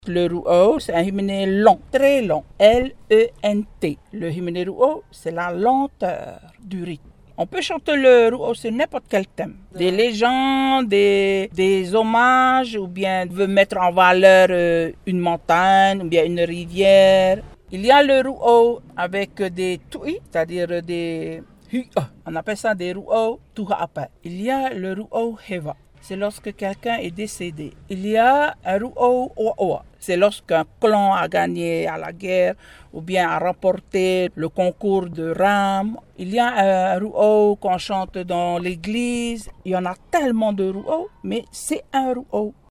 Le ruau, c'est un hyménée long, très long, L-E-N-T. Le hyménée ruau, c'est la lenteur du rythme. On peut chanter le ruau sur n'importe quel thème. Des légendes, des hommages, ou bien veut mettre en valeur une montagne, ou bien une rivière. Il y a le ruau avec des tui, c'est-à-dire des hu'a. On appelle ça des ruau tuha'apa. Il y a le ruau heva. C'est lorsque quelqu'un est décédé. Il y a un ruau oa. C'est lorsqu'un clan a gagné à la guerre ou bien a remporté le concours de rames. Il y a un ruau qu'on chante dans l'église. Il y en a tellement de ruau, mais c'est un ruau.